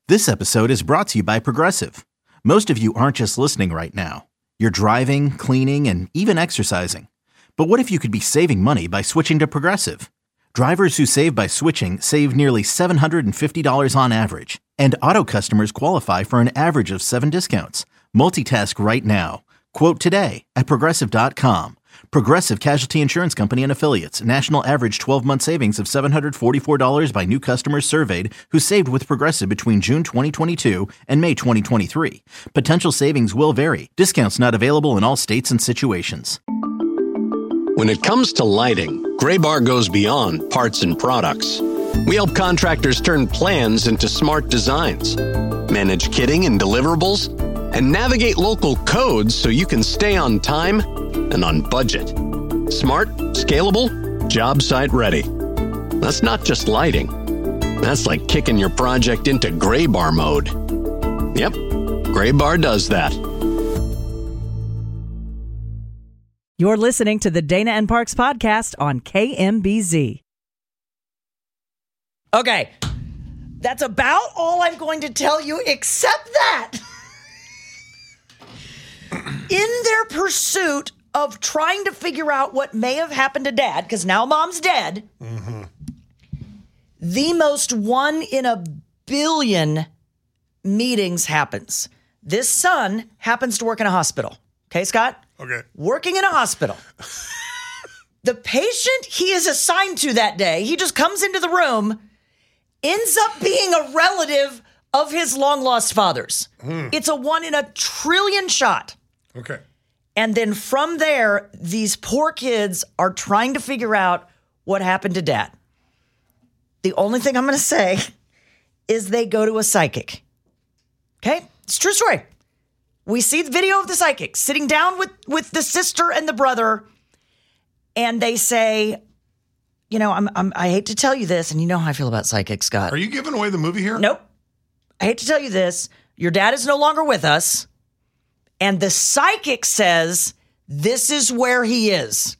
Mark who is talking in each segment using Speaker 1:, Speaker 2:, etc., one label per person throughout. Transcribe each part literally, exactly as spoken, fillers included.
Speaker 1: This episode is brought to you by Progressive. Most of you aren't just listening right now. You're driving, cleaning, and even exercising. But what if you could be saving money by switching to Progressive? Drivers who save by switching save nearly seven hundred fifty dollars on average. And auto customers qualify for an average of seven discounts. Multitask right now. Quote today at Progressive dot com. Progressive Casualty Insurance Company and Affiliates. National average twelve-month savings of seven hundred forty-four dollars by new customers surveyed who saved with Progressive between June twenty twenty-two and May twenty twenty-three. Potential savings will vary. Discounts not available in all states and situations.
Speaker 2: When it comes to lighting, Graybar goes beyond parts and products. We help contractors turn plans into smart designs, manage kitting and deliverables, and navigate local codes so you can stay on time and on budget. Smart, scalable, job site ready. That's not just lighting. That's like kicking your project into Graybar mode. Yep, Graybar does that.
Speaker 3: You're listening to the Dana and Parks podcast on K M B Z.
Speaker 4: Okay, that's about all I'm going to tell you, except that in their pursuit of trying to figure out what may have happened to Dad, because now Mom's dead, mm-hmm. the most one in a billion meetings happens. This son happens to work in a hospital. Okay, Scott?
Speaker 5: Okay.
Speaker 4: Working in a hospital. The patient he is assigned to that day, he just comes into the room, ends up being a relative of his long-lost father's. Mm. It's a one in a trillion shot.
Speaker 5: Okay.
Speaker 4: And then from there, these poor kids are trying to figure out what happened to Dad. The only thing I'm going to say is they go to a psychic. Okay? It's a true story. We see the video of the psychic sitting down with, with the sister and the brother, and they say, you know, I'm, I'm, I hate to tell you this, and you know how I feel about psychics, Scott.
Speaker 5: Are you giving away the movie here?
Speaker 4: Nope. I hate to tell you this. Your dad is no longer with us, and the psychic says this is where he is.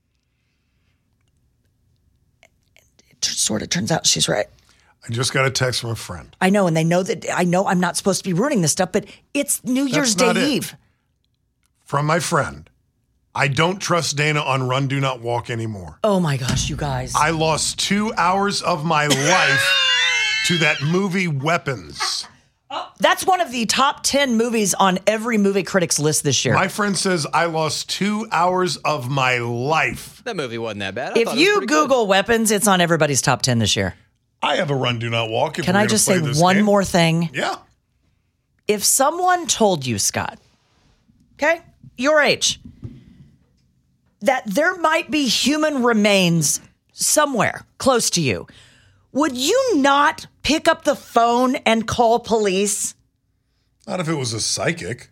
Speaker 4: It sort of turns out she's right.
Speaker 5: I just got a text from a friend.
Speaker 4: I know, and they know that I know I'm not supposed to be ruining this stuff, but it's New Year's Day Eve.
Speaker 5: From my friend. I don't trust Dana on Run, Do Not Walk anymore.
Speaker 4: Oh my gosh, you guys.
Speaker 5: I lost two hours of my life to that movie Weapons.
Speaker 4: Oh, that's one of the top ten movies on every movie critic's list this year.
Speaker 5: My friend says I lost two hours of my life.
Speaker 6: That movie wasn't that bad. I
Speaker 4: if you Google good. Weapons, it's on everybody's top ten this year.
Speaker 5: I have a Run, Do Not Walk. If
Speaker 4: Can I just say one
Speaker 5: game.
Speaker 4: more thing?
Speaker 5: Yeah.
Speaker 4: If someone told you, Scott, okay, your age, that there might be human remains somewhere close to you, would you not pick up the phone and call police?
Speaker 5: Not if it was a psychic.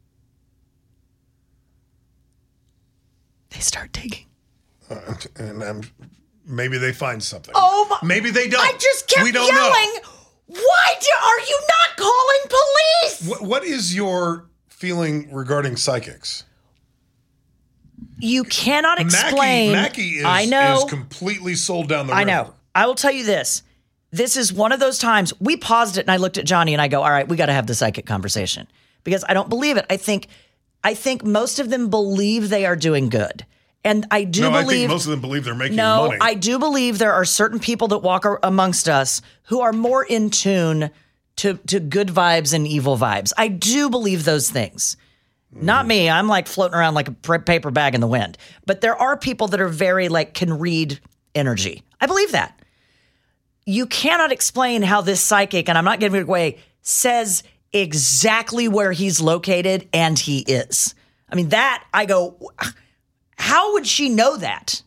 Speaker 4: They start digging.
Speaker 5: Uh, and I'm... Maybe they find something.
Speaker 4: Oh my!
Speaker 5: Maybe they don't.
Speaker 4: I just kept
Speaker 5: we don't
Speaker 4: yelling.
Speaker 5: Know.
Speaker 4: Why do, are you not calling police?
Speaker 5: What, what is your feeling regarding psychics?
Speaker 4: You cannot explain.
Speaker 5: Mackie, Mackie is,
Speaker 4: I know.
Speaker 5: is completely sold down the river.
Speaker 4: I know. I will tell you this. This is one of those times we paused it and I looked at Johnny and I go, all right, we got to have the psychic conversation because I don't believe it. I think, I think most of them believe they are doing good. And I do
Speaker 5: no,
Speaker 4: believe...
Speaker 5: I think most of them believe they're making
Speaker 4: no,
Speaker 5: money.
Speaker 4: No, I do believe there are certain people that walk amongst us who are more in tune to, to good vibes and evil vibes. I do believe those things. Mm. Not me. I'm like floating around like a paper bag in the wind. But there are people that are very like can read energy. I believe that. You cannot explain how this psychic, and I'm not giving it away, says exactly where he's located, and he is. I mean, that, I go... How would she know that?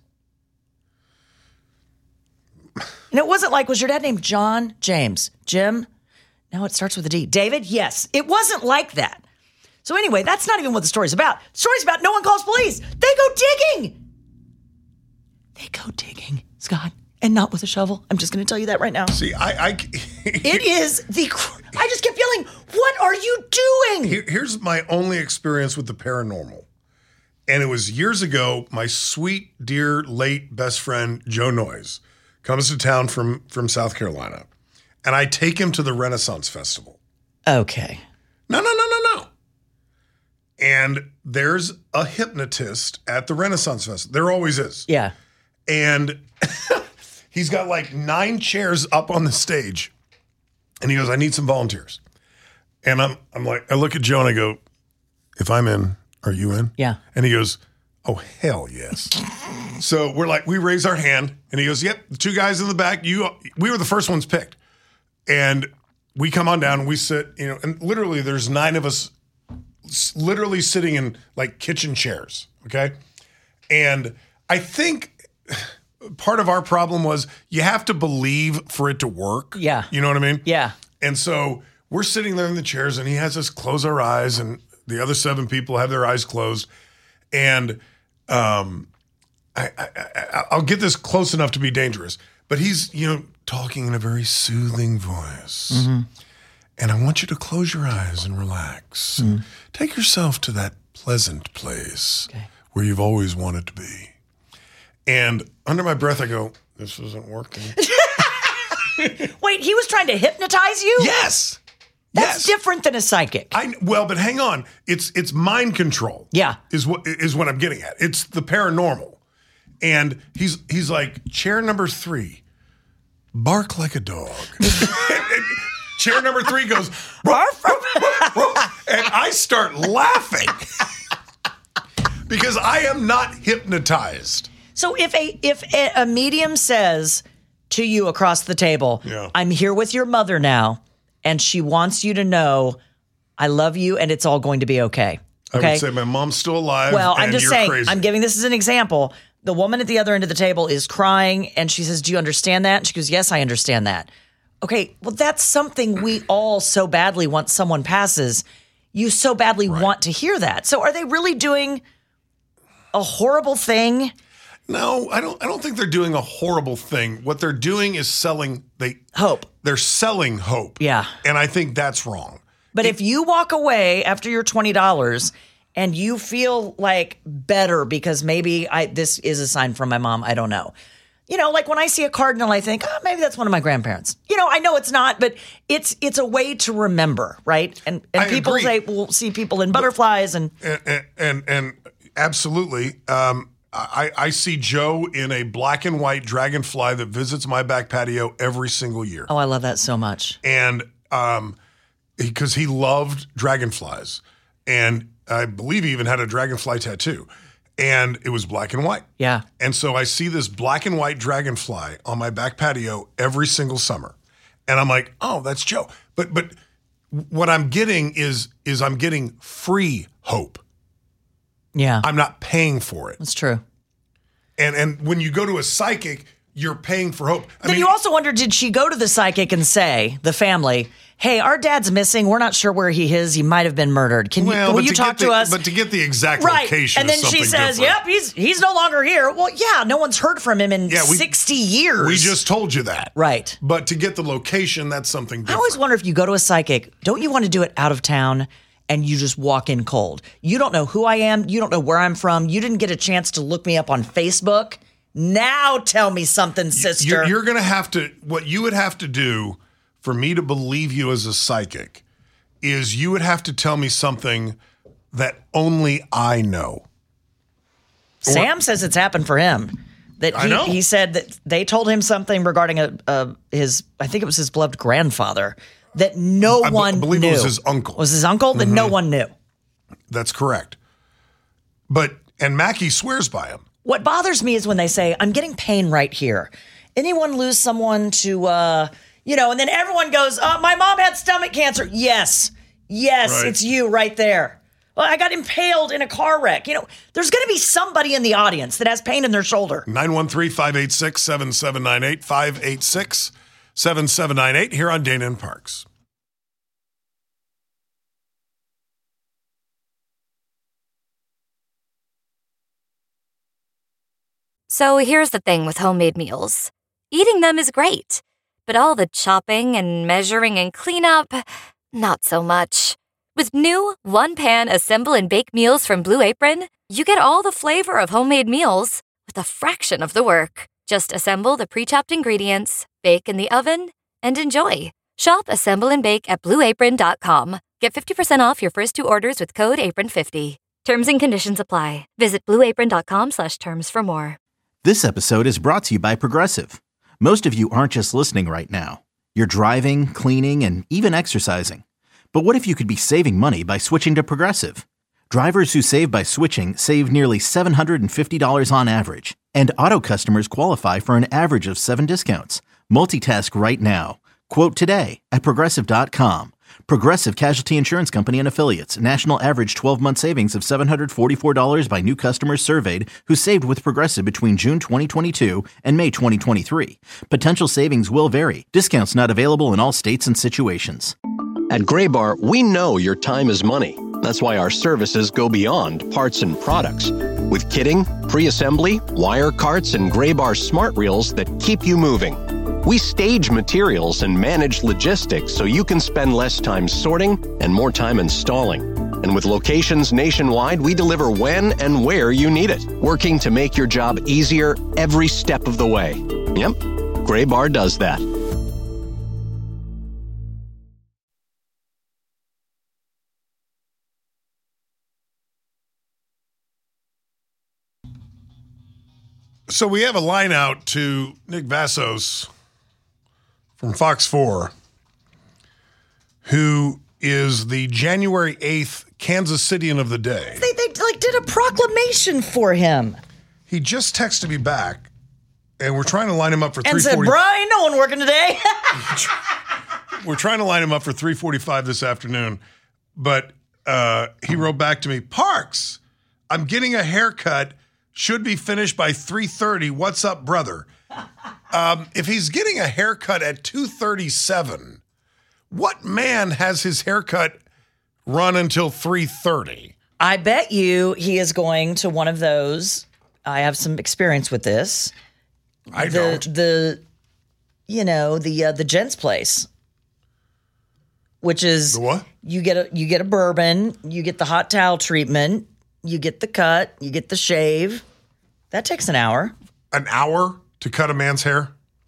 Speaker 4: And it wasn't like, was your dad named John? James? Jim? No, it starts with a D. David? Yes. It wasn't like that. So anyway, that's not even what the story's about. The story's about no one calls police. They go digging. They go digging, Scott, and not with a shovel. I'm just going to tell you that right now.
Speaker 5: See, I... I
Speaker 4: it is the... I just kept yelling, what are you doing?
Speaker 5: Here, here's my only experience with the paranormal. And it was years ago, my sweet, dear, late best friend, Joe Noyes, comes to town from, from South Carolina. and I take him to the Renaissance Festival.
Speaker 4: Okay.
Speaker 5: No, no, no, no, no. And there's a hypnotist at the Renaissance Festival. There always is.
Speaker 4: Yeah.
Speaker 5: And he's got like nine chairs up on the stage. And he goes, I need some volunteers. And I'm I'm like, I look at Joe and I go, if I'm in, are you in?
Speaker 4: Yeah.
Speaker 5: And he goes, oh, hell yes. So we're like, we raise our hand. And he goes, yep, the two guys in the back, you, we were the first ones picked. And we come on down and we sit, you know, and literally there's nine of us literally sitting in like kitchen chairs, okay? And I think part of our problem was you have to believe for it to work.
Speaker 4: Yeah.
Speaker 5: You know what I mean?
Speaker 4: Yeah.
Speaker 5: And so we're sitting there in the chairs and he has us close our eyes and the other seven people have their eyes closed. And um, I, I, I, I'll get this close enough to be dangerous, but he's, you know, talking in a very soothing voice. Mm-hmm. And I want you to close your eyes and relax. Mm-hmm. And take yourself to that pleasant place okay. where you've always wanted to be. And under my breath, I go, this isn't working.
Speaker 4: Wait, he was trying to hypnotize you?
Speaker 5: Yes.
Speaker 4: That's
Speaker 5: yes.
Speaker 4: different than a psychic.
Speaker 5: I well, but hang on. It's it's mind control.
Speaker 4: Yeah.
Speaker 5: Is what is what I'm getting at. It's the paranormal. And he's he's like, chair number three, bark like a dog. Chair number three goes, ruff, ruff, ruff, ruff, and I start laughing because I am not hypnotized.
Speaker 4: So if a if a, a medium says to you across the table,
Speaker 5: yeah.
Speaker 4: I'm here with your mother now, and she wants you to know I love you and it's all going to be okay. Okay.
Speaker 5: I would say my mom's still alive.
Speaker 4: Well, I'm
Speaker 5: and
Speaker 4: just
Speaker 5: you're
Speaker 4: saying,
Speaker 5: crazy.
Speaker 4: I'm giving this as an example. The woman at the other end of the table is crying and she says, do you understand that? And she goes, yes, I understand that. Okay, well, that's something we all so badly want someone passes. You so badly
Speaker 5: right.
Speaker 4: want to hear that. So are they really doing a horrible thing?
Speaker 5: No, I don't I don't think they're doing a horrible thing. What they're doing is selling they
Speaker 4: hope.
Speaker 5: They're selling hope.
Speaker 4: Yeah.
Speaker 5: And I think that's wrong.
Speaker 4: But it, if you walk away after your twenty dollars and you feel like better because maybe I this is a sign from my mom, I don't know. You know, like when I see a cardinal, I think, oh, maybe that's one of my grandparents. You know, I know it's not, but it's it's a way to remember, right? And and
Speaker 5: I
Speaker 4: people
Speaker 5: agree.
Speaker 4: say, we'll see people in butterflies and
Speaker 5: and and, and, and absolutely. Um, I, I see Joe in a black and white dragonfly that visits my back patio every single year.
Speaker 4: oh, I love that so much.
Speaker 5: And um, because he loved dragonflies, and I believe he even had a dragonfly tattoo, and it was black and white.
Speaker 4: Yeah.
Speaker 5: And so I see this black and white dragonfly on my back patio every single summer. And I'm like, oh, that's Joe. But but what I'm getting is is I'm getting free hope.
Speaker 4: Yeah.
Speaker 5: I'm not paying for it.
Speaker 4: That's true.
Speaker 5: And and when you go to a psychic, you're paying for hope. I
Speaker 4: Then
Speaker 5: mean,
Speaker 4: you also wonder, did she go to the psychic and say, the family, hey, our dad's missing. We're not sure where he is. He might have been murdered. Can
Speaker 5: well,
Speaker 4: you, will
Speaker 5: but
Speaker 4: you
Speaker 5: to
Speaker 4: talk
Speaker 5: get the,
Speaker 4: to us?
Speaker 5: But to get the exact
Speaker 4: right.
Speaker 5: location
Speaker 4: And then
Speaker 5: is
Speaker 4: she
Speaker 5: something
Speaker 4: says,
Speaker 5: different.
Speaker 4: yep, he's he's no longer here. Well, yeah, no one's heard from him in
Speaker 5: Yeah, we-
Speaker 4: sixty years.
Speaker 5: We just told you that.
Speaker 4: Right.
Speaker 5: But to get the location, that's something different.
Speaker 4: I always wonder if you go to a psychic, don't you want to do it out of town and you just walk in cold? You don't know who I am. You don't know where I'm from. You didn't get a chance to look me up on Facebook. Now tell me something, sister.
Speaker 5: You're, you're going to have to, what you would have to do for me to believe you as a psychic is you would have to tell me something that only I know.
Speaker 4: Sam
Speaker 5: Or-
Speaker 4: says it's happened for him. That
Speaker 5: I
Speaker 4: he,
Speaker 5: know.
Speaker 4: he said that they told him something regarding a, a his, I think it was his beloved grandfather, that no
Speaker 5: I b-
Speaker 4: one
Speaker 5: believe
Speaker 4: knew.
Speaker 5: it was his uncle.
Speaker 4: Was his uncle? That no one knew.
Speaker 5: That's correct. But, and Mackie swears by him.
Speaker 4: What bothers me is when they say, I'm getting pain right here. Anyone lose someone to, uh, you know, and then everyone goes, uh, my mom had stomach cancer. Yes. Yes,
Speaker 5: Right.
Speaker 4: it's you right there. Well, I got impaled in a car wreck. You know, there's going to be somebody in the audience that has pain in their shoulder.
Speaker 5: nine one three, five eight six, seven seven nine eight, five eight six, seven seven nine eight here on Dana and Parks.
Speaker 6: So here's the thing with homemade meals. Eating them is great, but all the chopping and measuring and cleanup, not so much. With new one-pan assemble and bake meals from Blue Apron, you get all the flavor of homemade meals with a fraction of the work. Just assemble the pre-chopped ingredients, bake in the oven, and enjoy. Shop, assemble, and bake at blue apron dot com. Get fifty percent off your first two orders with code apron fifty. Terms and conditions apply. Visit blue apron dot com slash terms for more.
Speaker 1: This episode is brought to you by Progressive. Most of you aren't just listening right now. You're driving, cleaning, and even exercising. But what if you could be saving money by switching to Progressive? Drivers who save by switching save nearly seven hundred fifty dollars on average. And auto customers qualify for an average of seven discounts. Multitask right now. Quote today at progressive dot com. Progressive Casualty Insurance Company and Affiliates. National average twelve-month savings of seven hundred forty-four dollars by new customers surveyed who saved with Progressive between June twenty twenty-two and May twenty twenty-three. Potential savings will vary. Discounts not available in all states and situations.
Speaker 2: At Graybar, we know your time is money. That's why our services go beyond parts and products. With kitting, pre-assembly, wire carts, and Graybar smart reels that keep you moving. We stage materials and manage logistics so you can spend less time sorting and more time installing. And with locations nationwide, we deliver when and where you need it, working to make your job easier every step of the way. Yep, Graybar does that.
Speaker 5: So we have a line out to Nick Vassos from Fox four, who is the January eighth Kansas Cityan of the day.
Speaker 4: They, they like did a proclamation for him.
Speaker 5: He just texted me back, and we're trying to line him up for
Speaker 4: And
Speaker 5: three
Speaker 4: said,
Speaker 5: forty.
Speaker 4: Brian, no one working today.
Speaker 5: We're trying to line him up for three forty-five this afternoon, but uh, he wrote back to me, Parks, I'm getting a haircut. Should be finished by three thirty. What's up, brother? Um, if he's getting a haircut at two thirty-seven, what man has his haircut run until three thirty?
Speaker 4: I bet you he is going to one of those. I have some experience with this.
Speaker 5: I
Speaker 4: the,
Speaker 5: don't.
Speaker 4: The, you know, the uh, the gents place, which is
Speaker 5: The what?
Speaker 4: you get a you get a bourbon, you get the hot towel treatment, you get the cut, you get the shave. That takes an hour.
Speaker 5: An hour to cut a man's hair?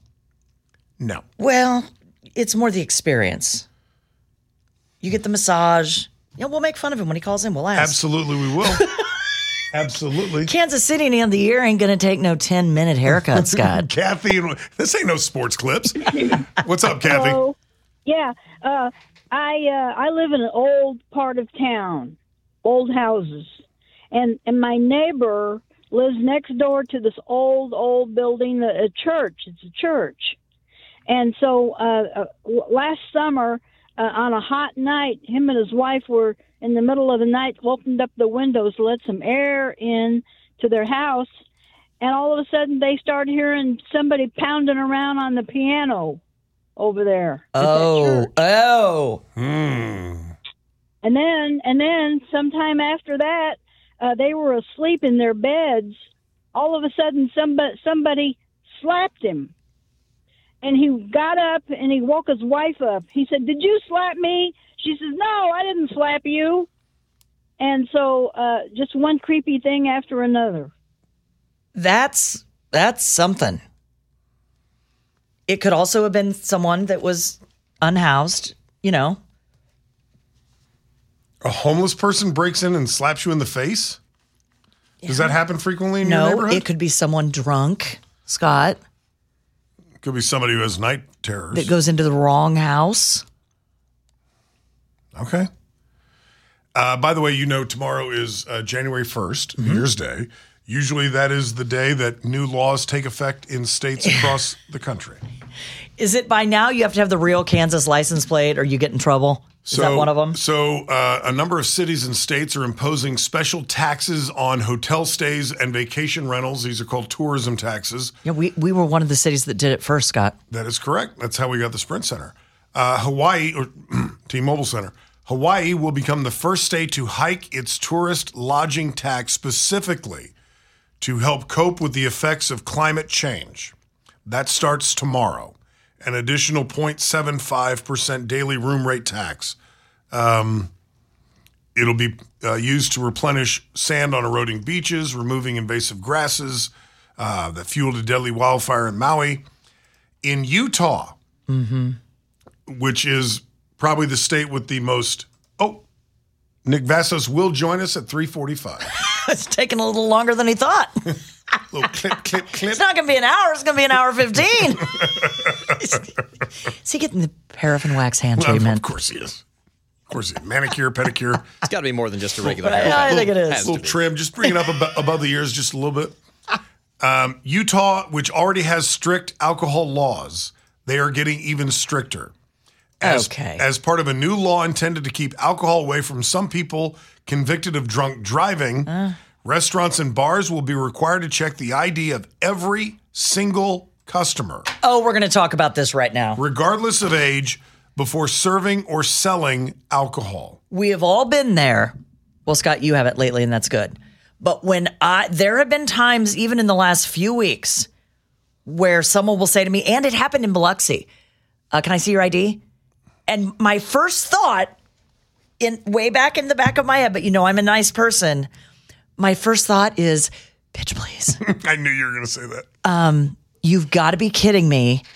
Speaker 5: No.
Speaker 4: Well, it's more the experience. You get the massage. Yeah, we'll make fun of him when he calls in. We'll ask.
Speaker 5: Absolutely, we will. Absolutely.
Speaker 4: Kansas City and the year ain't going to take no ten-minute haircut, Scott.
Speaker 5: Kathy, this ain't no sports clips. What's up, Kathy?
Speaker 7: Hello. Yeah, uh, I uh, I live in an old part of town, old houses, and and my neighbor lives next door to this old old building, a, a church. It's a church, and so uh, uh, last summer uh, on a hot night, him and his wife were in the middle of the night, opened up the windows to let some air in to their house, and all of a sudden they started hearing somebody pounding around on the piano over there. at that
Speaker 4: Oh,
Speaker 7: church.
Speaker 4: oh.
Speaker 5: Hmm.
Speaker 7: And then, and then sometime after that, uh, they were asleep in their beds. All of a sudden, somebody, somebody slapped him. And he got up and he woke his wife up. He said, "Did you slap me?" She says, "No, I didn't slap you." And so uh, just one creepy thing after another.
Speaker 4: That's that's something. It could also have been someone that was unhoused, you know.
Speaker 5: A homeless person breaks in and slaps you in the face? Does that happen frequently in your
Speaker 4: No,
Speaker 5: neighborhood?
Speaker 4: it could be someone drunk, Scott,
Speaker 5: Could be somebody who has night terrors.
Speaker 4: that goes into the wrong house.
Speaker 5: Okay. Uh, by the way, you know tomorrow is uh, January first,
Speaker 4: Mm-hmm.
Speaker 5: New Year's Day. Usually that is the day that new laws take effect in states across the country.
Speaker 4: Is it by now you have to have the real Kansas license plate or you get in trouble? Is that one of them?
Speaker 5: So uh, a number of cities and states are imposing special taxes on hotel stays and vacation rentals. These are called tourism taxes.
Speaker 4: Yeah, we, we were one of the cities that did it first, Scott.
Speaker 5: That is correct. That's how we got the Sprint Center. Uh, Hawaii, or T-Mobile Center. Hawaii will become the first state to hike its tourist lodging tax specifically to help cope with the effects of climate change. That starts tomorrow. An additional zero point seven five percent daily room rate tax. Um, it'll be uh, used to replenish sand on eroding beaches, removing invasive grasses uh, that fueled a deadly wildfire in Maui. In Utah,
Speaker 4: Mm-hmm.
Speaker 5: which is probably the state with the most. Oh, Nick Vassos will join us at three forty-five.
Speaker 4: It's taking a little longer than he thought.
Speaker 5: Little clip, clip, clip.
Speaker 4: It's not going to be an hour. It's going to be an hour fifteen. Is he getting the paraffin wax hand
Speaker 5: Well,
Speaker 4: treatment?
Speaker 5: of course he is. Of course he is. Manicure, pedicure.
Speaker 8: It's got to be more than just a regular
Speaker 4: Yeah,
Speaker 8: haircut.
Speaker 4: I think it is.
Speaker 8: Has
Speaker 5: A
Speaker 8: to
Speaker 5: little
Speaker 8: be.
Speaker 5: trim, just bring it up ab- above the ears just a little bit. Um, Utah, which already has strict alcohol laws, they are getting even stricter. As,
Speaker 4: Okay.
Speaker 5: As part of a new law intended to keep alcohol away from some people convicted of drunk driving,
Speaker 4: Uh.
Speaker 5: restaurants and bars will be required to check the I D of every single customer,
Speaker 4: Oh, we're going to talk about this right now.
Speaker 5: regardless of age, before serving or selling alcohol.
Speaker 4: We have all been there. Well, Scott, you have it lately, and that's good. But when I, there have been times, even in the last few weeks, where someone will say to me, and it happened in Biloxi, uh, can I see your I D? And my first thought, in way back in the back of my head, but you know I'm a nice person, my first thought is, bitch, please.
Speaker 5: I knew you were going to say that.
Speaker 4: You've got to be kidding me.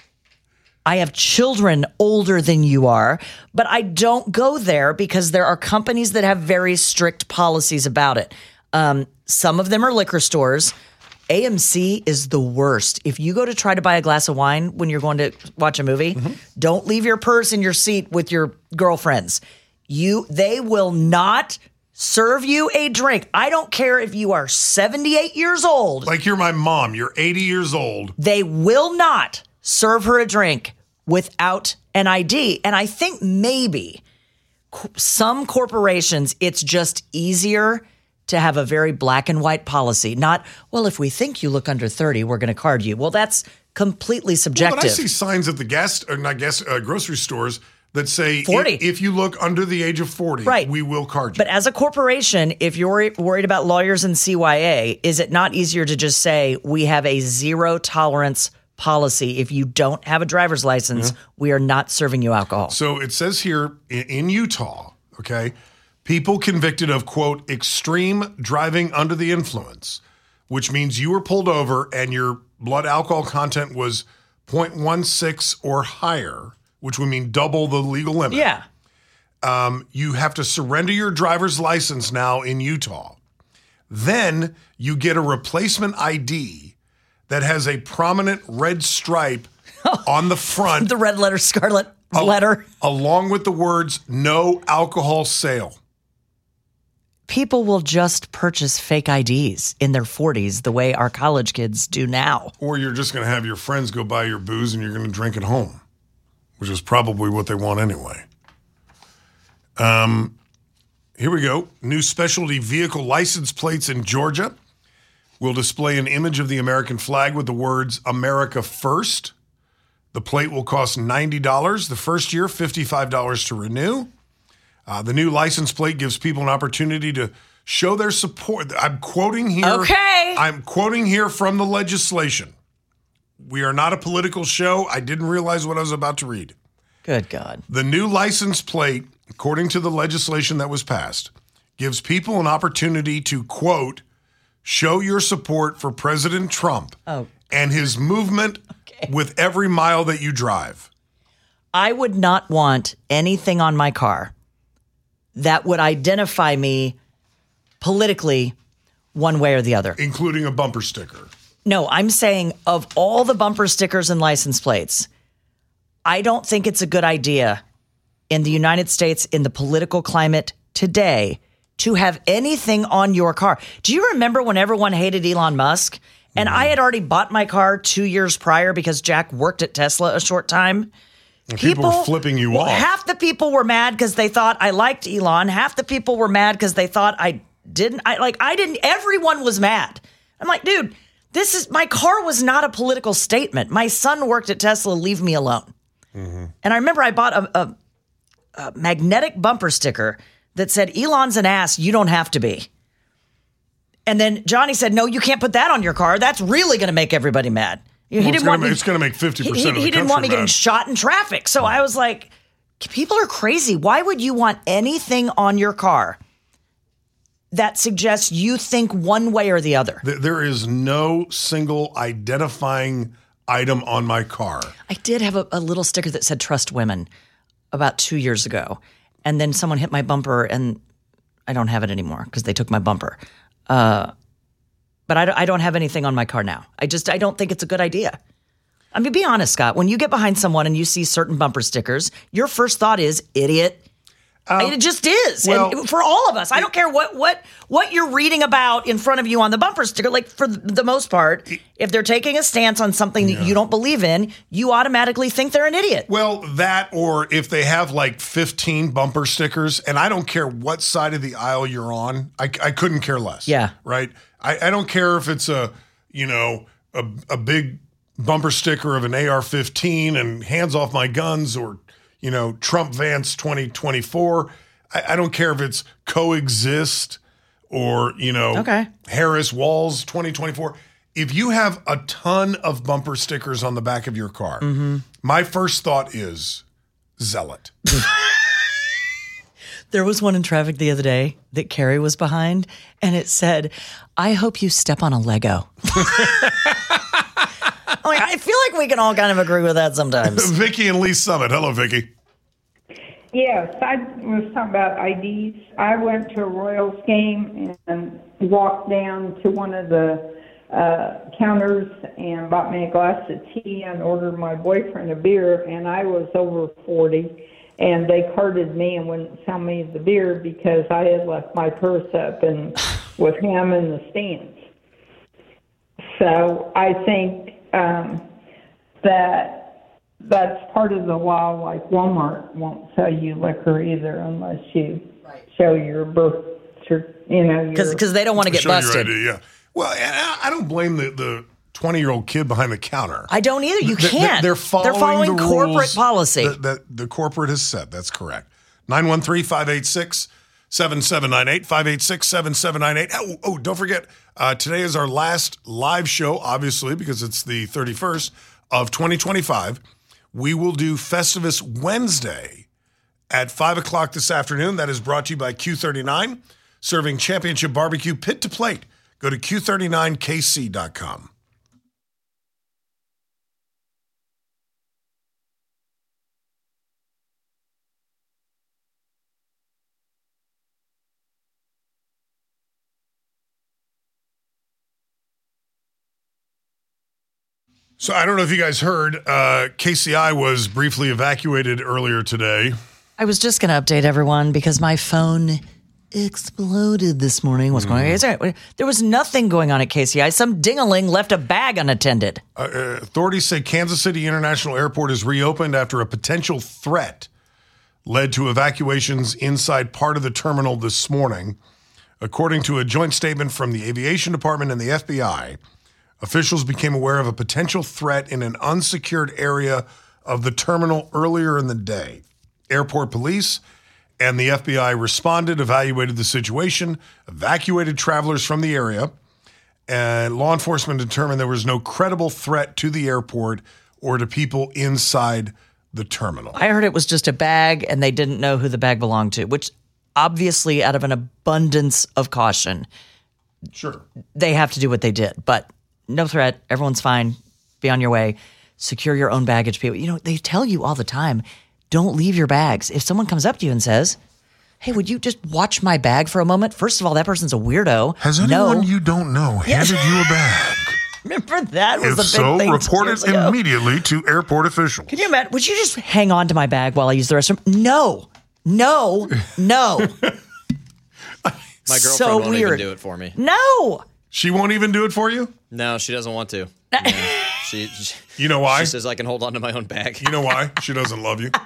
Speaker 4: I have children older than you are, but I don't go there because there are companies that have very strict policies about it. Um, some of them are liquor stores. A M C is the worst. If you go to try to buy a glass of wine when you're going to watch a movie, don't leave your purse in your seat with your girlfriends. You, they will not serve you a drink. I don't care if you are seventy-eight years old.
Speaker 5: Like you're my mom. You're eighty years old.
Speaker 4: They will not serve her a drink without an I D. And I think maybe co- some corporations, it's just easier to have a very black and white policy. Not, well, if we think you look under thirty, we're going to card you. Well, that's completely
Speaker 5: Well,
Speaker 4: subjective.
Speaker 5: but I see signs at the gas, or not gas, uh, grocery stores that say
Speaker 4: forty.
Speaker 5: If, if you look under the age of forty,
Speaker 4: Right.
Speaker 5: we will card you.
Speaker 4: But as a corporation, if you're worried about lawyers and C Y A, is it not easier to just say we have a zero tolerance policy? If you don't have a driver's license, we are not serving you alcohol.
Speaker 5: So it says here in, in Utah, okay, people convicted of, quote, extreme driving under the influence, which means you were pulled over and your blood alcohol content was zero point one six or higher, which would mean double the legal limit.
Speaker 4: Yeah.
Speaker 5: You have to surrender your driver's license now in Utah. Then you get a replacement I D that has a prominent red stripe on the front
Speaker 4: The red letter, scarlet letter.
Speaker 5: along with the words no alcohol sale.
Speaker 4: People will just purchase fake I Ds in their forties the way our college kids do now.
Speaker 5: Or you're just going to have your friends go buy your booze and you're going to drink at home, which is probably what they want anyway. Um, here we go. New specialty vehicle license plates in Georgia will display an image of the American flag with the words America First. The plate will cost ninety dollars the first year, fifty-five dollars to renew. Uh, the new license plate gives people an opportunity to show their support. I'm quoting here.
Speaker 4: Okay.
Speaker 5: I'm quoting here from the legislation. We are not a political show. I didn't realize what I was about to read.
Speaker 4: Good God.
Speaker 5: The new license plate, according to the legislation that was passed, gives people an opportunity to, quote, show your support for President Trump
Speaker 4: Oh.
Speaker 5: and his movement with every mile that you drive.
Speaker 4: I would not want anything on my car that would identify me politically one way or the other.
Speaker 5: Including a bumper sticker.
Speaker 4: No, I'm saying of all the bumper stickers and license plates, I don't think it's a good idea in the United States, in the political climate today, to have anything on your car. Do you remember when everyone hated Elon Musk? And I had already bought my car two years prior because Jack worked at Tesla a short time.
Speaker 5: And people, were flipping you
Speaker 4: well,
Speaker 5: off.
Speaker 4: Half the people were mad because they thought I liked Elon. Half the people were mad because they thought I didn't. I like I didn't. Everyone was mad. I'm like, dude, this is my car was not a political statement. My son worked at Tesla. Leave me alone.
Speaker 5: Mm-hmm.
Speaker 4: And I remember I bought a, a, a magnetic bumper sticker that said, Elon's an ass. You don't have to be. And then Johnny said, no, you can't put that on your car. That's really going to make everybody mad. He
Speaker 5: Well,
Speaker 4: didn't
Speaker 5: it's gonna
Speaker 4: want
Speaker 5: ma-
Speaker 4: me,
Speaker 5: it's gonna make fifty percent
Speaker 4: he,
Speaker 5: of the
Speaker 4: he didn't want me
Speaker 5: country
Speaker 4: getting
Speaker 5: mad.
Speaker 4: shot in traffic. So I was like, people are crazy. Why would you want anything on your car that suggests you think one way or the other?
Speaker 5: Th- There is no single identifying item on my car.
Speaker 4: I did have a, a little sticker that said trust women. about two years ago, and then someone hit my bumper, and I don't have it anymore because they took my bumper. Uh, but I, don't- I don't have anything on my car now. I just I don't think it's a good idea. I mean, be honest, Scott. When you get behind someone and you see certain bumper stickers, your first thought is idiot. I mean, it just is.
Speaker 5: well-
Speaker 4: and for all of us, I don't care what what what you're reading about in front of you on the bumper sticker. Like for the most part, if they're taking a stance on something that you don't believe in, you automatically think they're an idiot.
Speaker 5: Well, that or if they have like fifteen bumper stickers, and I don't care what side of the aisle you're on, I, I couldn't care less.
Speaker 4: Yeah.
Speaker 5: Right? I, I don't care if it's a, you know, a, a big bumper sticker of an A R fifteen and hands off my guns or, you know, Trump Vance twenty twenty-four. I, I don't care if it's coexist or, you know,
Speaker 4: Okay.
Speaker 5: Harris Walls twenty twenty-four. If you have a ton of bumper stickers on the back of your car, my first thought is zealot.
Speaker 4: There was one in traffic the other day that Carrie was behind, and it said, "I hope you step on a Lego." I'm like, I feel like we can all kind of agree with that sometimes.
Speaker 5: Vicky and Lee Summit. Hello, Vicky.
Speaker 8: Yes, I was talking about I Ds. I went to a Royals game and walked down to one of the uh, counters and bought me a glass of tea and ordered my boyfriend a beer, and I was over forty, and they carded me and wouldn't sell me the beer because I had left my purse up and with him in the stands. So I think um, that that's part of the law. Like Walmart won't sell you liquor either unless you show your birth, cert- you know, your,
Speaker 4: Because they don't want to get
Speaker 5: Show your
Speaker 4: busted.
Speaker 5: I D, yeah. Well, and I I don't blame the the twenty-year-old kid behind the counter.
Speaker 4: I don't either. You
Speaker 5: Th- th-
Speaker 4: can't.
Speaker 5: They're following,
Speaker 4: following
Speaker 5: the
Speaker 4: corporate
Speaker 5: rules
Speaker 4: policy.
Speaker 5: That, that the corporate has set. That's correct. nine one three, five eight six, seven seven nine eight, five eight six, seven seven nine eight. Oh, oh, don't forget, uh, today is our last live show, obviously, because it's the thirty-first of twenty twenty-five. We will do Festivus Wednesday at five o'clock this afternoon. That is brought to you by Q thirty-nine, serving championship barbecue pit to plate. Go to Q thirty-nine K C dot com. So I don't know if you guys heard, uh, K C I was briefly evacuated earlier today.
Speaker 4: I was just going to update everyone because my phone exploded this morning. What's going on? There was nothing going on at K C I. Some ding-a-ling left a bag unattended.
Speaker 5: Uh, uh, authorities say Kansas City International Airport is reopened after a potential threat led to evacuations inside part of the terminal this morning. According to a joint statement from the Aviation Department and the F B I, officials became aware of a potential threat in an unsecured area of the terminal earlier in the day. Airport police and the F B I responded, evaluated the situation, evacuated travelers from the area, and law enforcement determined there was no credible threat to the airport or to people inside the terminal.
Speaker 4: I heard it was just a bag and they didn't know who the bag belonged to, which obviously out of an abundance of caution,
Speaker 5: Sure.
Speaker 4: they have to do what they did. But no threat. Everyone's fine. Be on your way. Secure your own baggage. People, you know, they tell you all the time, don't leave your bags. If someone comes up to you and says, hey, would you just watch my bag for a moment? First of all, that person's a weirdo.
Speaker 5: Has
Speaker 4: no.
Speaker 5: anyone you don't know handed you a bag?
Speaker 4: Remember that was
Speaker 5: If
Speaker 4: the big
Speaker 5: so,
Speaker 4: thing
Speaker 5: report
Speaker 4: years
Speaker 5: it
Speaker 4: ago.
Speaker 5: immediately to airport officials.
Speaker 4: Can you imagine? Would you just hang on to my bag while I use the restroom? No, no, no.
Speaker 9: My girlfriend
Speaker 4: So
Speaker 9: won't
Speaker 4: weird.
Speaker 9: even do it for me.
Speaker 4: No.
Speaker 5: She won't even do it for you?
Speaker 9: No, she doesn't want to. No. she, she
Speaker 5: You know why?
Speaker 9: she says I can hold on to my own bag.
Speaker 5: You know why? She doesn't love you.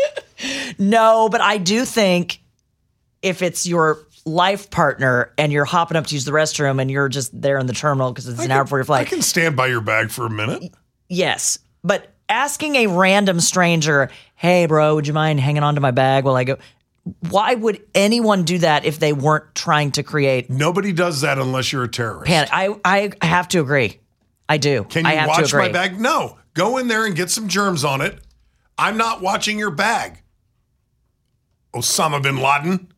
Speaker 4: No, but I do think if it's your life partner and you're hopping up to use the restroom and you're just there in the terminal because it's an hour before your
Speaker 5: I
Speaker 4: flight.
Speaker 5: can stand by your bag for a minute.
Speaker 4: Yes. But asking a random stranger, hey, bro, would you mind hanging on to my bag while I go? Why would anyone do that if they weren't trying to create
Speaker 5: Nobody does that unless you're a terrorist.
Speaker 4: panic? I, I have to agree. I do.
Speaker 5: Can
Speaker 4: I
Speaker 5: you
Speaker 4: have
Speaker 5: watch
Speaker 4: to agree.
Speaker 5: my bag? No. Go in there and get some germs on it. I'm not watching your bag. Osama bin Laden.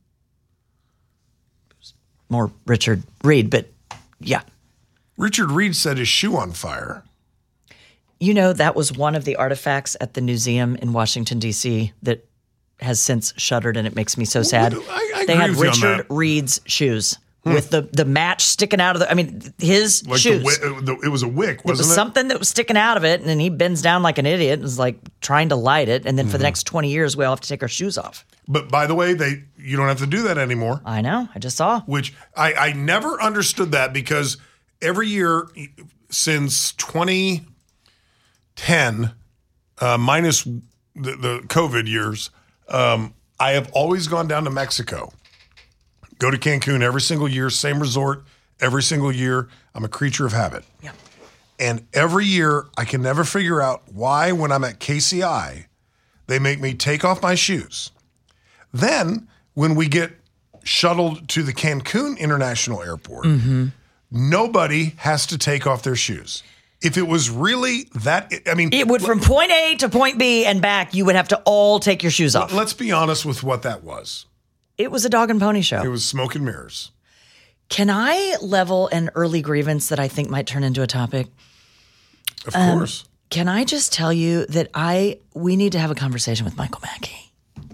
Speaker 4: More Richard Reed, but yeah.
Speaker 5: Richard Reed set his shoe on fire.
Speaker 4: You know, that was one of the artifacts at the museum in Washington, D C that has since shuttered, and it makes me so sad.
Speaker 5: I, I
Speaker 4: they
Speaker 5: agree
Speaker 4: had
Speaker 5: with you on
Speaker 4: Richard
Speaker 5: that.
Speaker 4: Reed's shoes with the, the match sticking out of the, I mean, his
Speaker 5: Like
Speaker 4: shoes.
Speaker 5: the, wi- the, it was a wick,
Speaker 4: It
Speaker 5: wasn't
Speaker 4: was
Speaker 5: it?
Speaker 4: something that was sticking out of it, and then he bends down like an idiot and is like trying to light it. And then
Speaker 5: Mm-hmm.
Speaker 4: for the next twenty years, we all have to take our shoes off.
Speaker 5: But by the way, they you don't have to do that anymore.
Speaker 4: I know. I just saw.
Speaker 5: Which I, I never understood that because every year since twenty ten, uh, minus the, the COVID years, um, I have always gone down to Mexico. Go to Cancun every single year, same resort every single year. I'm a creature of habit.
Speaker 4: Yeah.
Speaker 5: And every year, I can never figure out why when I'm at K C I, they make me take off my shoes. Then, when we get shuttled to the Cancun International Airport, nobody has to take off their shoes. If it was really that, I mean,
Speaker 4: It would from point A to point B and back, you would have to all take your shoes off.
Speaker 5: let's be honest with what that was.
Speaker 4: It was a dog and pony show.
Speaker 5: It was smoke and mirrors.
Speaker 4: Can I level an early grievance that I think might turn into a topic?
Speaker 5: Of course.
Speaker 4: Can I just tell you that I we need to have a conversation with Michael Mackey?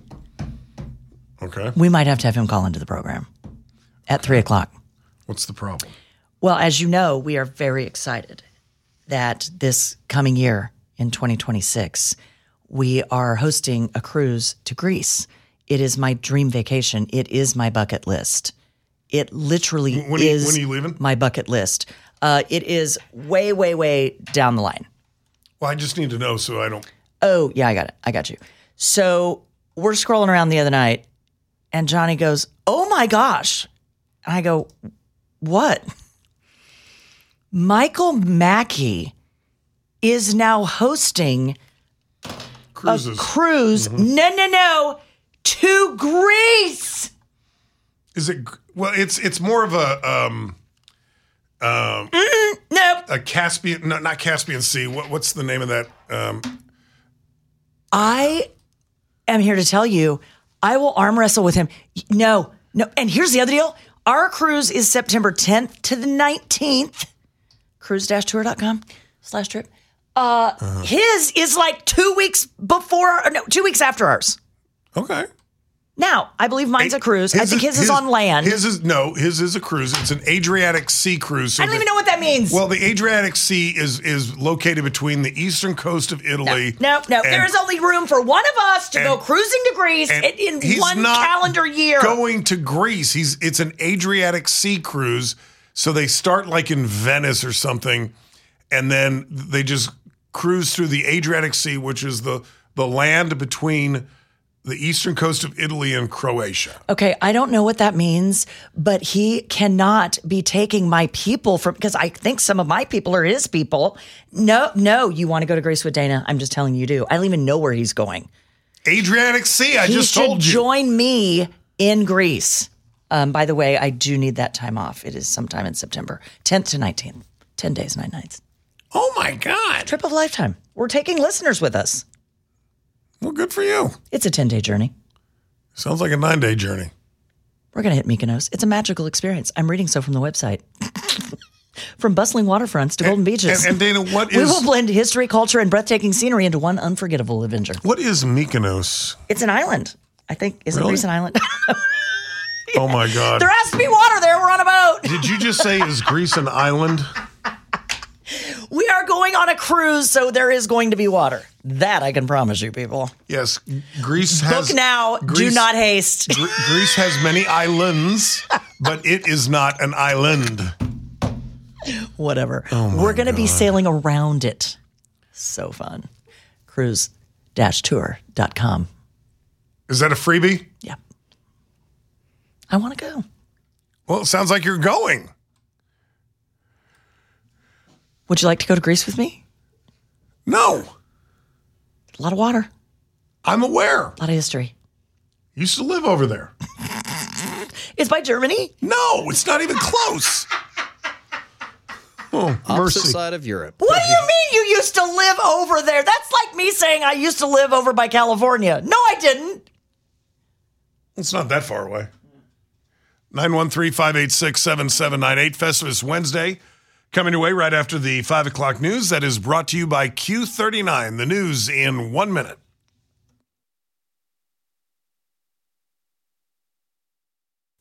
Speaker 5: Okay.
Speaker 4: We might have to have him call into the program at three o'clock.
Speaker 5: What's the problem?
Speaker 4: Well, as you know, we are very excited that this coming year in twenty twenty-six, we are hosting a cruise to Greece. It is my dream vacation. It is my bucket list. It literally
Speaker 5: When are you-
Speaker 4: is
Speaker 5: when are you leaving?
Speaker 4: my bucket list. Uh, it is way, way, way down the line.
Speaker 5: Well, I just need to know so I don't.
Speaker 4: Oh, yeah, I got it. I got you. So we're scrolling around the other night, and Johnny goes, "Oh my gosh." And I go, "What?" Michael Mackey is now hosting
Speaker 5: Cruises.
Speaker 4: a cruise. No, no, no. To Greece.
Speaker 5: Is it? Well, it's it's more of a um, um,
Speaker 4: Nope.
Speaker 5: a Caspian, no, not Caspian Sea. What, what's the name of that? Um,
Speaker 4: I am here to tell you, I will arm wrestle with him. No, no. And here's the other deal. Our cruise is September tenth to the nineteenth. cruise dash tour dot com slash trip. Uh,
Speaker 5: Uh-huh.
Speaker 4: His is like two weeks before, or no, two weeks after ours.
Speaker 5: okay.
Speaker 4: Now, I believe mine's a cruise. I think his, is on land.
Speaker 5: His is no. His is a cruise. It's an Adriatic Sea cruise. So
Speaker 4: I don't
Speaker 5: the-
Speaker 4: even know what that means.
Speaker 5: Well, the Adriatic Sea is is located between the eastern coast of Italy.
Speaker 4: no, no.
Speaker 5: and-
Speaker 4: There is only room for one of us to go
Speaker 5: and-
Speaker 4: cruising to Greece
Speaker 5: and
Speaker 4: in, in
Speaker 5: he's
Speaker 4: one
Speaker 5: not
Speaker 4: calendar year.
Speaker 5: Going to Greece. He's it's an Adriatic Sea cruise. So they start like in Venice or something, and then they just cruise through the Adriatic Sea, which is the the land between the eastern coast of Italy and Croatia.
Speaker 4: Okay, I don't know what that means, but he cannot be taking my people from, because I think some of my people are his people. No, no, you want to go to Greece with Dana? I'm just telling you, you do. I don't even know where he's going.
Speaker 5: Adriatic Sea, I
Speaker 4: he
Speaker 5: just
Speaker 4: should
Speaker 5: told you.
Speaker 4: join me in Greece. Um, by the way, I do need that time off. It is sometime in September, tenth to nineteenth, ten days, nine nights.
Speaker 5: Oh my God.
Speaker 4: Trip of a lifetime. We're taking listeners with us.
Speaker 5: Well, good for you.
Speaker 4: It's a ten-day journey.
Speaker 5: Sounds like a nine-day journey.
Speaker 4: We're going to hit Mykonos. It's a magical experience. I'm reading so from the website. From bustling waterfronts to golden beaches.
Speaker 5: And, and Dana, what
Speaker 4: we
Speaker 5: is
Speaker 4: will blend history, culture, and breathtaking scenery into one unforgettable adventure.
Speaker 5: what is Mykonos?
Speaker 4: It's an island. I think. Isn't
Speaker 5: Really?
Speaker 4: Greece an island?
Speaker 5: Oh my God.
Speaker 4: There has to be water there. We're on a boat.
Speaker 5: Did you just say is Greece an island?
Speaker 4: We are going on a cruise, so there is going to be water. That I can promise you, people.
Speaker 5: Yes, Greece has.
Speaker 4: Book now. do
Speaker 5: Greece-
Speaker 4: not haste.
Speaker 5: Gre- Greece has many islands, but it is not an island.
Speaker 4: Whatever.
Speaker 5: Oh
Speaker 4: We're going to be sailing around it. So fun. cruise dash tour dot com.
Speaker 5: Is that a freebie?
Speaker 4: Yep. I want to go.
Speaker 5: Well, it sounds like you're going.
Speaker 4: Would you like to go to Greece with me?
Speaker 5: No,
Speaker 4: A lot of water,
Speaker 5: I'm aware.
Speaker 4: a lot of history.
Speaker 5: Used to live over there.
Speaker 4: It's by Germany.
Speaker 5: No, it's not even close. Oh,
Speaker 9: Opposite
Speaker 5: mercy.
Speaker 9: side of Europe.
Speaker 4: What do you mean you used to live over there? That's like me saying I used to live over by California. No, I didn't.
Speaker 5: It's not that far away. nine one three, five eight six, seven seven nine eight. Festivus Wednesday. Coming your way right after the five o'clock news. That is brought to you by Q thirty-nine, the news in one minute.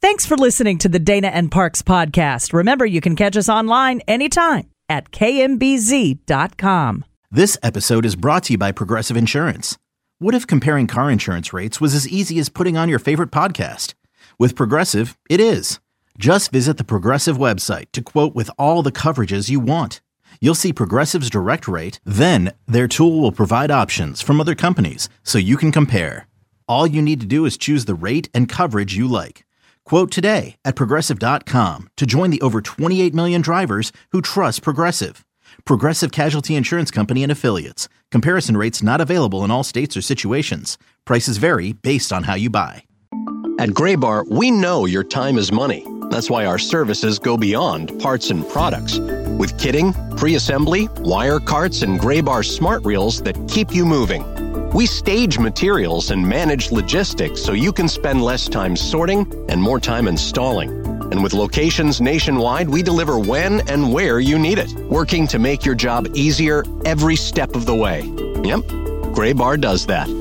Speaker 3: Thanks for listening to the Dana and Parks podcast. Remember, you can catch us online anytime at K M B Z dot com.
Speaker 1: This episode is brought to you by Progressive Insurance. What if comparing car insurance rates was as easy as putting on your favorite podcast? With Progressive, it is. Just visit the Progressive website to quote with all the coverages you want. You'll see Progressive's direct rate, then their tool will provide options from other companies so you can compare. All you need to do is choose the rate and coverage you like. Quote today at Progressive dot com to join the over twenty-eight million drivers who trust Progressive. Progressive Casualty Insurance Company and Affiliates. Comparison rates not available in all states or situations. Prices vary based on how you buy.
Speaker 2: At Graybar, we know your time is money. That's why our services go beyond parts and products. With kitting, pre-assembly, wire carts, and Graybar smart reels that keep you moving. We stage materials and manage logistics so you can spend less time sorting and more time installing. And with locations nationwide, we deliver when and where you need it, working to make your job easier every step of the way. Yep, Graybar does that.